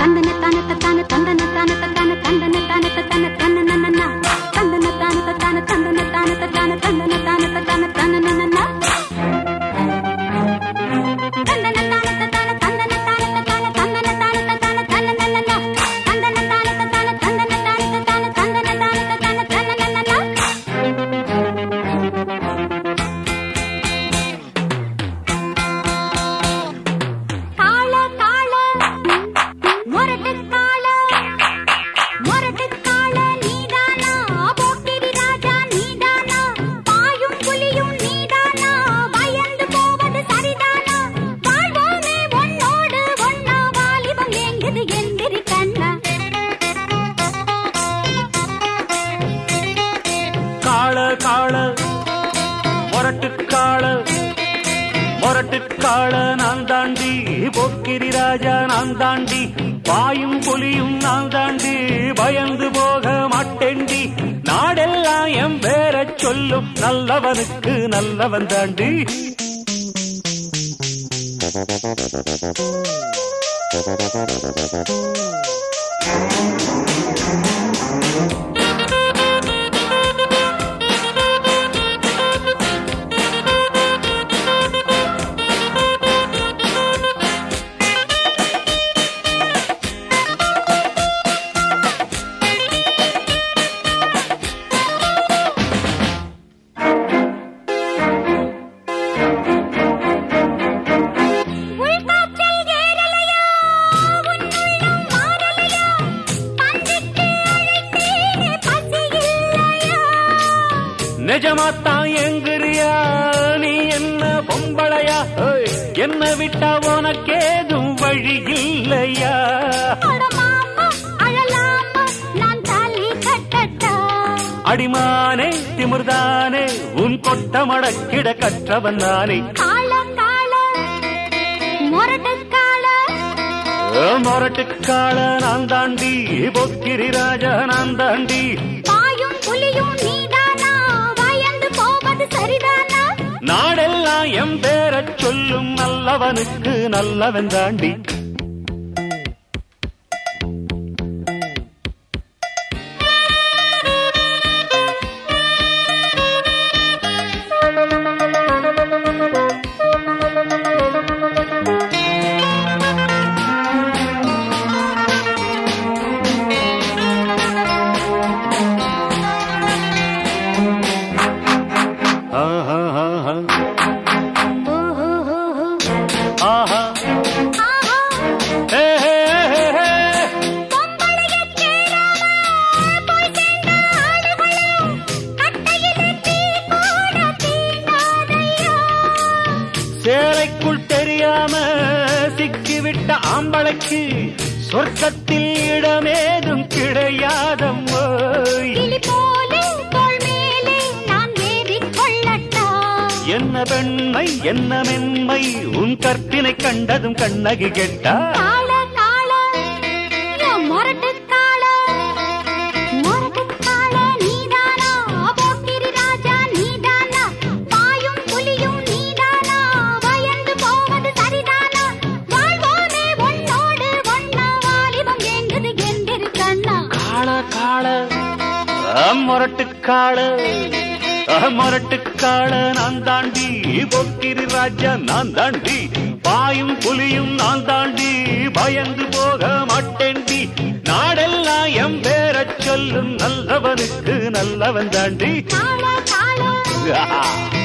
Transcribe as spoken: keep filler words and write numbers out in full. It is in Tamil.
மொரட்டுக்காள நான் தாண்டி, போக்கிரி ராஜா நான் தாண்டி, பாயும் புலியும் நான் தாண்டி, பயந்து போக மாட்டேண்டி, நாடெல்லாம் என் பேர சொல்லும், நல்லவனுக்கு நல்லவன் தாண்டி. நிஜமாத்தான் எங்கிறியா நீ என்ன பொம்பளையா, என்ன விட்டா உனக்கேதும் வழி இல்லையா? அடிமானே திமிர்தானே உன் கொட்ட மடக்கிட கற்றவன் நானே. மொரட்டுக்காள நான் தாண்டி, பொக்கிரி ராஜா நான் தாண்டி, பாயும் புலியும் நீதானா, பயந்து போவது சரிதானா, நாடெல்லாம் எம் பேர சொல்லும், நல்லவனுக்கு நல்லவன் தாண்டி. சேலைக்குள் தெரியாம சிக்கிவிட்ட ஆம்பளைக்கு சொர்க்கத்தில் இடமேதும் கிடையாதம்மோ. என்ன பெண்மை என்ன மென்மை உன் கற்பினை கண்டதும் கண்ணகி கெட்டா. மொரட்டுக்காள மொரட்டுக்காள நான் தாண்டி, பொக்கிரி ராஜா நான் தாண்டி, பாயும் புலியும் நான் தாண்டி, பயந்து போக மாட்டேண்டி, நாடெல்லாம் எம் பேர சொல்லும், நல்லவனுக்கு நல்லவன் தாண்டி.